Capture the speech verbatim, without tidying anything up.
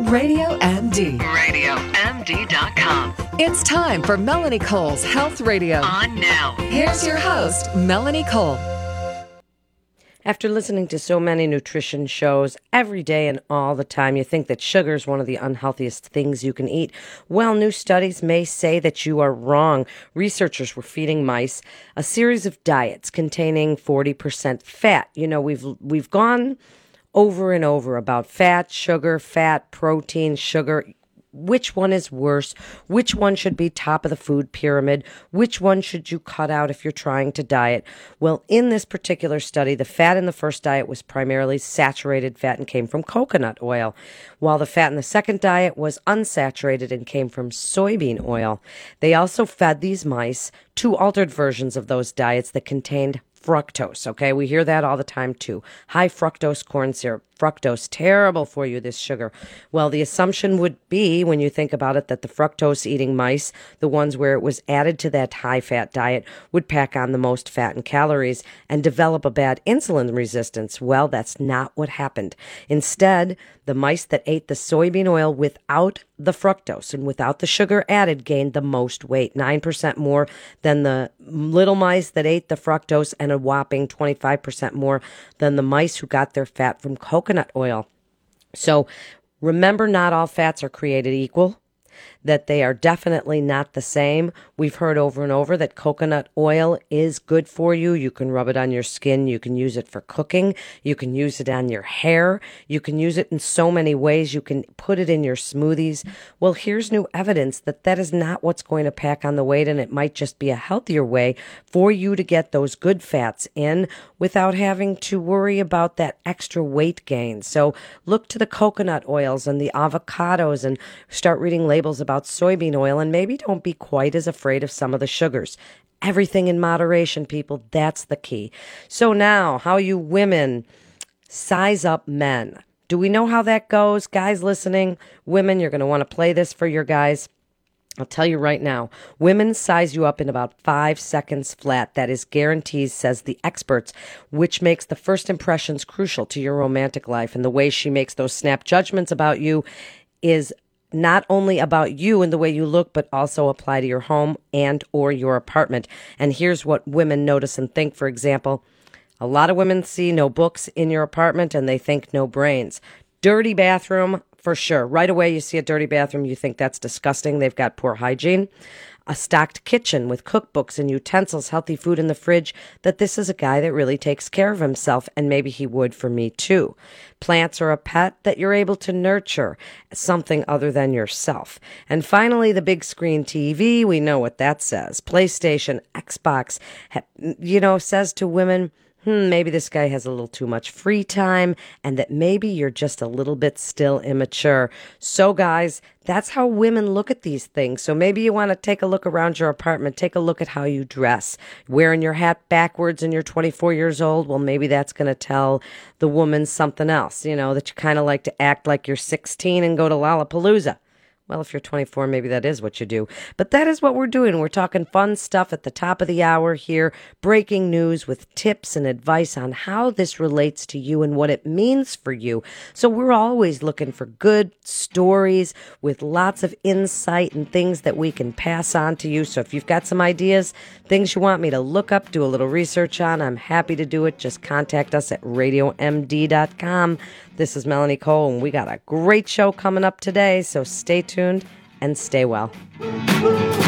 Radio M D. radio M D dot com. It's time for Melanie Cole's Health Radio. On now. Here's your host, Melanie Cole. After listening to so many nutrition shows every day and all the time, you think that sugar is one of the unhealthiest things you can eat. Well, new studies may say that you are wrong. Researchers were feeding mice a series of diets containing forty percent fat. You know, we've we've gone over and over about fat, sugar, fat, protein, sugar. Which one is worse? Which one should be top of the food pyramid? Which one should you cut out if you're trying to diet? Well, in this particular study, the fat in the first diet was primarily saturated fat and came from coconut oil, while the fat in the second diet was unsaturated and came from soybean oil. They also fed these mice two altered versions of those diets that contained fructose, okay? We hear that all the time, too. High fructose corn syrup. Fructose, terrible for you, this sugar. Well, the assumption would be, when you think about it, that the fructose-eating mice, the ones where it was added to that high-fat diet, would pack on the most fat and calories and develop a bad insulin resistance. Well, that's not what happened. Instead, the mice that ate the soybean oil without the fructose and without the sugar added gained the most weight, nine percent more than the little mice that ate the fructose and a whopping twenty-five percent more than the mice who got their fat from coconut oil. So remember, not all fats are created equal, that they are definitely not the same. We've heard over and over that coconut oil is good for you. You can rub it on your skin. You can use it for cooking. You can use it on your hair. You can use it in so many ways. You can put it in your smoothies. Well, here's new evidence that that is not what's going to pack on the weight, and it might just be a healthier way for you to get those good fats in without having to worry about that extra weight gain. So look to the coconut oils and the avocados and start reading labels about soybean oil, and maybe don't be quite as afraid of some of the sugars. Everything in moderation, people. That's the key. So now, how you women size up men. Do we know how that goes? Guys listening, women, you're going to want to play this for your guys. I'll tell you right now, women size you up in about five seconds flat. That is guaranteed, says the experts, which makes the first impressions crucial to your romantic life. And the way she makes those snap judgments about you is not only about you and the way you look, but also apply to your home and or your apartment. And here's what women notice and think. For example, a lot of women see no books in your apartment and they think no brains. Dirty bathroom, for sure. Right away you see a dirty bathroom, you think that's disgusting. They've got poor hygiene. A stocked kitchen with cookbooks and utensils, healthy food in the fridge, that this is a guy that really takes care of himself, and maybe he would for me too. Plants or a pet that you're able to nurture, something other than yourself. And finally, the big screen T V, we know what that says. PlayStation, Xbox, you know, says to women, hmm, maybe this guy has a little too much free time, and that maybe you're just a little bit still immature. So guys, that's how women look at these things. So maybe you want to take a look around your apartment, take a look at how you dress. Wearing your hat backwards and you're twenty-four years old, well, maybe that's going to tell the woman something else, you know, that you kind of like to act like you're sixteen and go to Lollapalooza. Well, if you're twenty-four, maybe that is what you do. But that is what we're doing. We're talking fun stuff at the top of the hour here, breaking news with tips and advice on how this relates to you and what it means for you. So we're always looking for good stories with lots of insight and things that we can pass on to you. So if you've got some ideas, things you want me to look up, do a little research on, I'm happy to do it. Just contact us at radio M D dot com. This is Melanie Cole, and we got a great show coming up today, so stay tuned and stay well.